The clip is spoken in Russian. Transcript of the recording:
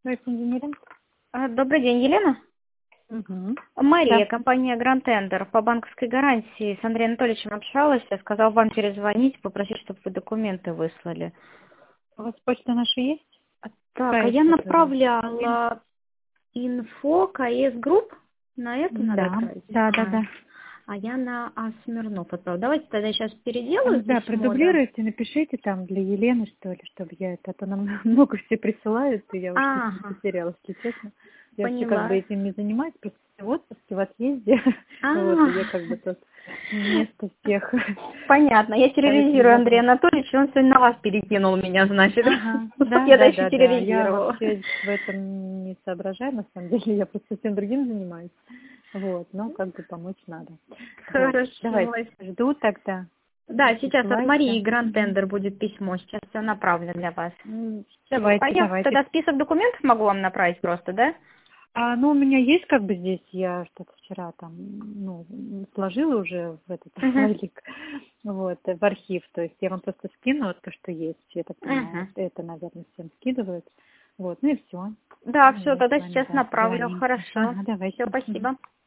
Инженеринг. Добрый день, Елена. Угу. Мария, Да. компания Grand Tender по банковской гарантии. С Андреем Анатольевичем общалась, я сказал вам перезвонить, попросить, чтобы вы документы выслали. У вас почта наша есть? Так, а Сайт, я который... направляла инфо КС Групп, на это надо Да, отправить? да. А я на А. Смирнов отправила. Давайте тогда сейчас переделаю Да, письмо, да? продублируйте, напишите там для Елены, что ли, чтобы я это, а то нам много все присылают, и я уже что-то Ага, потерялась, если честно. Я вообще как бы поняла. этим не занимаюсь, просто в отпуске, в отъезде. Вот, и я как бы тут вместо всех. Понятно, я терроризирую Поэтому Андрея вопрос. Анатольевича, он сегодня на вас перекинул меня, значит. Ага, Чтоб да. я дальше Я терроризировала. вообще в этом не соображаю, на самом деле, я просто совсем другим занимаюсь. Вот, но как бы помочь надо. Вот, Хорошо. давайте, жду тогда. Да, сейчас от Марии Присылайте. Grand Tender будет письмо, сейчас все направлю для вас. Все, а я Давайте. тогда список документов могу вам направить просто, да? Ну, у меня есть как бы здесь, я что-то вчера там, сложила уже в этот Угу. файлик, вот, в архив, то есть я вам просто скину то, что есть, я так понимаю, Угу. это, наверное, всем скидывают, вот, ну и все. Да, все, Мы тогда с вами, сейчас направлю. созвонимся. Хорошо. Ага, давайте. Все, спасибо.